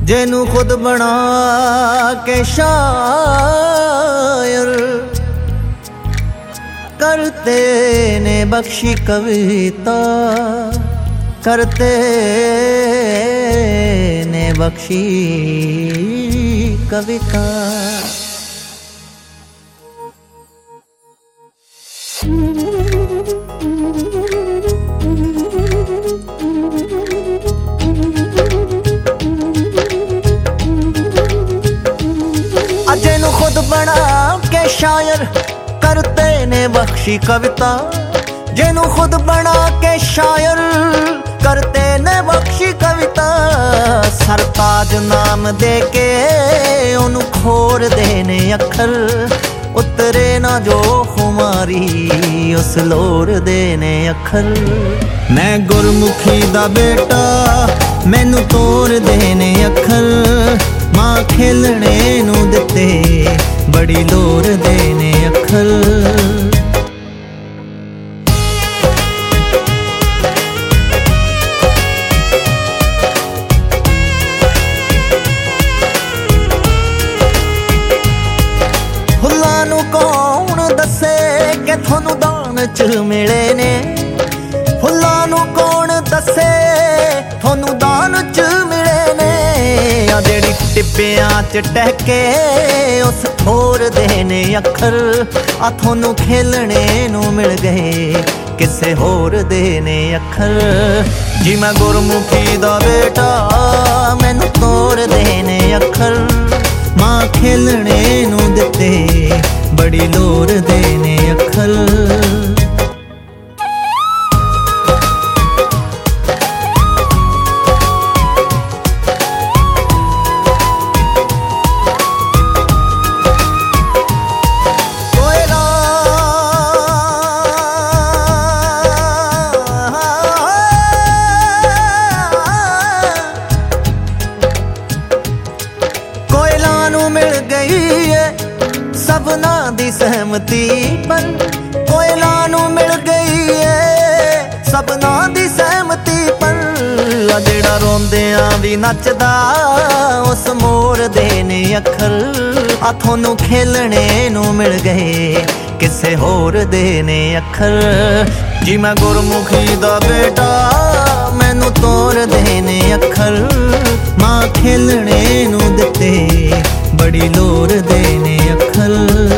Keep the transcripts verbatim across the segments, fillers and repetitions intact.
जेनू खुद बना के शायर करते ने बख्शी कविता, करते ने बख्शी कविता। जेनू खुद बना के शायर करते ने बख्शी कविता, जेनू खुद बना के शायर करते ने बख्शी कविता। सरताज नाम दे के ओनू खोर देने अखर, उतरे ना जो खुमारी उस लोर देने अखर। मैं गुरमुखी दा बेटा मैनू तोर देने अखर, मां खेलने नू दिते बड़ी लोर देने अखर। फुल्लां नू कौन दसे कि थोनू दान च मिले ने, फुल्लां नू कौन दसे थोनू दान च मिले ने। आ जेड़ी टिब्बियां च टहके उस ठोर देने अखर, आ थोनू खेलने नू मिल गए किसे होर देने अखर। जी मैं गुरमुखी दा बेटा मैनू तोर देने अखर, मां खेलने नू दिते बड़ी लोर देने अखर। मिल गई है सबना दी सहमति पर, कोयला नू मिल गई है सबना दी सहमति पर। जेड़ा रोंदियां भी नचदा उस मोर देने अखर, आ थोनू खेलने नू मिल गए किसे होर देने अखर। जी मैं गुरमुखी दा बेटा मैनू तोर देने अखर, मां खेलने नू दिते बड़ी लोर देने अखर।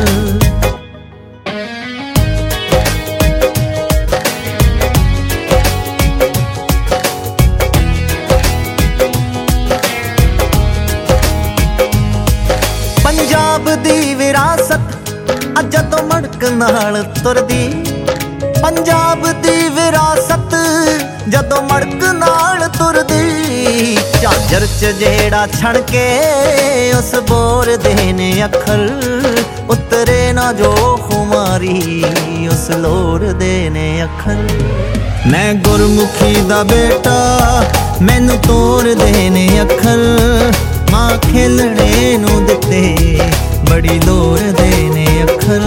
पंजाब दी विरासत अज तो मड़क नाल तुरदी, पंजाब दी विरासत जदों मड़क नाल तुरदी। झांझर च जेड़ा छण के उस बोर देने अखर, उतरे ना जो खुमारी उस लोर देने अखर। मैं गुरमुखी दा बेटा मैनू तोर देने अखर, मां खेलने नू दिते बड़ी लोर देने अखर।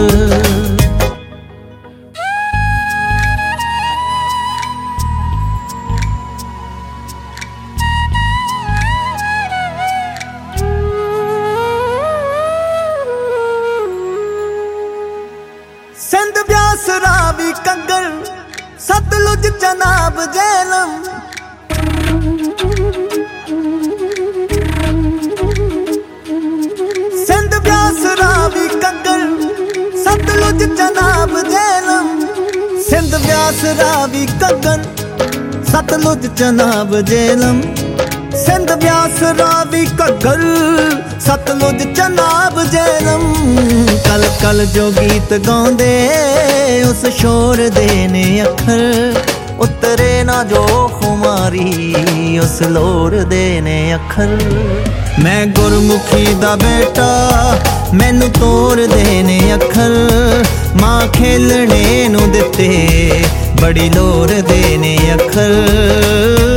सिंध ब्यास रावी कंगन सतलुज चनाब झेलम, सिंध ब्यास रावी कंगन सतलुज चनाब झेलम। सिंध ब्यास रावी कंगन सतलुज चनाब झेलम, सिंध ब्यास रावी कंगन सतलुज चनाब झेलम। कल कल जो गीत गाउंदे उस शोर देने अखर, उतरे ना जो खुमारी उस लोर देने अखर। मैं गुरमुखी दा बेटा मैनू तोर देने अखर, मां खेलने नू दिते बड़ी लोर देने अखर।